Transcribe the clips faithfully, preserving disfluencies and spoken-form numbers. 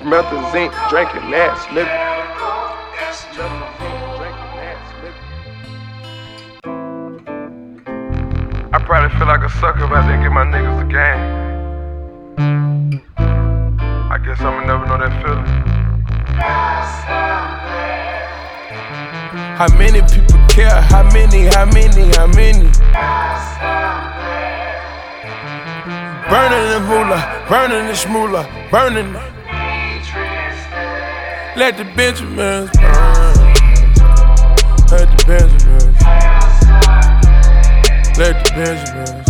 Promethazine, drinking that, slipping. I probably feel like a sucker if I didn't give my niggas the game. I guess I'ma never know that feeling. How many people care? How many, how many, how many? Burning the moolah, burning the shmoolah, burning it. Let the Benjamins burn. Let the Benjamins. Let the Benjamins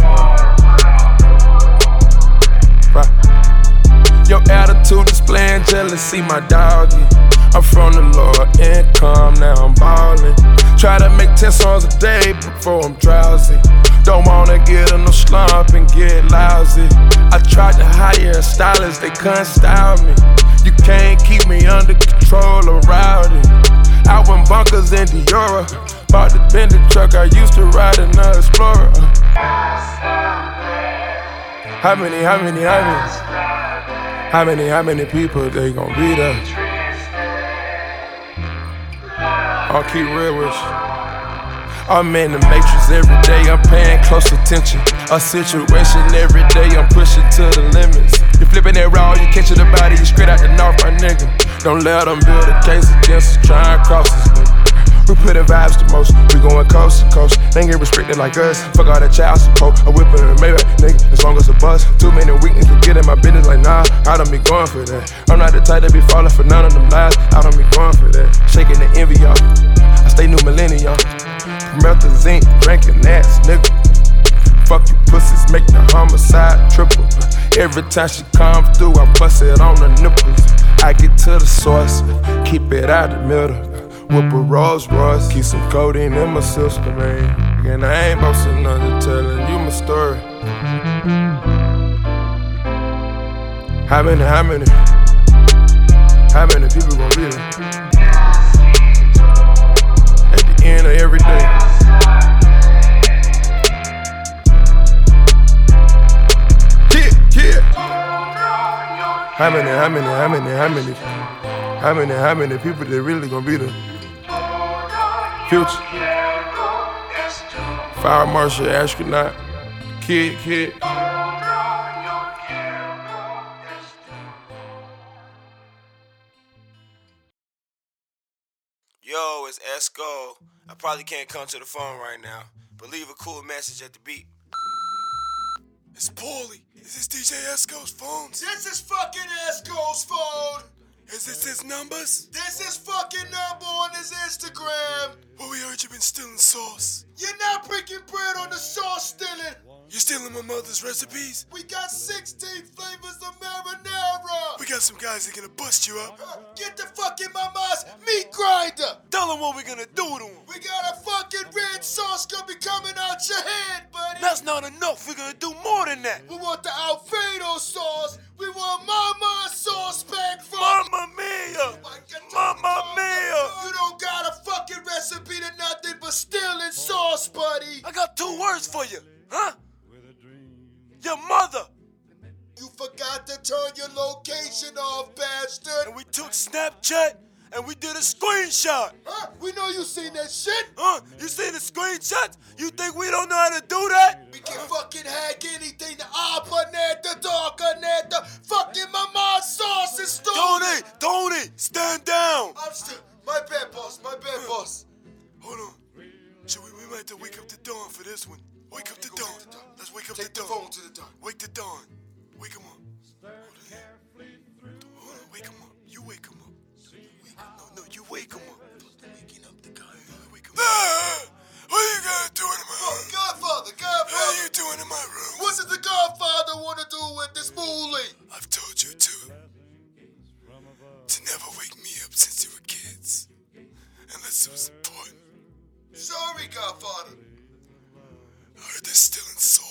burn. Your attitude displaying jealousy, my doggy. I'm from the lower income, now I'm ballin'. Try to make ten songs a day before I'm drowsy. Don't wanna get in no slump and get lousy. I tried to hire a stylist, they couldn't style me. You can't keep me under control or rowdy. Out in bunkers in Diora, bought the Bender truck, I used to ride in the Explorer. How many, how many, how many? How many, how many people they gon' be there? I'll keep real with you. I'm in the matrix every day, I'm paying close attention. A situation every day, I'm pushing to the limits. You flipping that raw, you catching the body, you straight out the north, my nigga. Don't let them build a case against us, try and cross us, nigga. We put the vibes to most, we going coast to coast. They ain't get restricted like us, fuck all that child support. I'm whipping a Maybach, nigga, as long as a bus. Too many weaknesses to get in my business like nah, I don't be going for that. I'm not the type to be falling for none of them lies, I don't be going for that. Shaking the envy off, I stay new millennium. Promethazine, drinking ass, nigga. Fuck you pussies, make the homicide triple. Every time she come through, I bust it on the nipples. I get to the source, keep it out the middle. Whip a Rolls Royce, keep some codeine in my system, man. And I ain't boasting nothing, telling you my story. How many, how many? How many people gon' be there? At the end of every day. Yeah, yeah. How many, how many, how many, how many? How many, how many people they really gon' be there? Future, Fire Marshal, astronaut, kid, kid. Yo, it's Esco. I probably can't come to the phone right now, but leave a cool message at the beep. It's Paulie. Is this D J Esco's phone? This is fucking Esco's phone. Is this his numbers? This is fucking number on his Instagram. Well, we heard you been stealing sauce. You're not breaking bread on the sauce stealing. You stealing my mother's recipes? We got sixteen flavors of marinara. We got some guys that gonna bust you up. Uh, get the fucking mama's meat grinder. Tell them what we're gonna do to them. We got a fucking red sauce gonna be coming out your head, buddy. That's not enough. We're gonna do more than that. We want the Alfredo sauce. We want Mama sauce back from Mamma mia! Mamma mia! You don't got a fucking recipe to nothing but stealing sauce, buddy. I got two words for you, huh? Your mother. You forgot to turn your location off, bastard. And we took Snapchat and we did a screenshot. Huh? We know you seen that shit. Huh? You seen the screenshots? You think we don't know how to do that? We can fucking hack anything. The ARPANET, the DARKANET, the fucking Mama sauce is stolen. Tony, Tony, stand down. I'm still, my bad, boss, my bad, boss. Hold on. Should we, we might have to wake up the dawn for this one. Wake up the dawn. Let's wake up Take the the dawn. phone to the dawn. Wake the dawn. Wake him up. Hold on, wake him up. You wake him up. No, no, you wake him up. Waking up the guy. Wake him up. Ah! What are you guys doing in my Oh, room? Godfather, What are Godfather. you doing in my room? What does the Godfather want to do with this moolie? I've told you to. To never wake me up since you were kids. Unless it was important. Sorry, Godfather. I heard they're stealing sauce.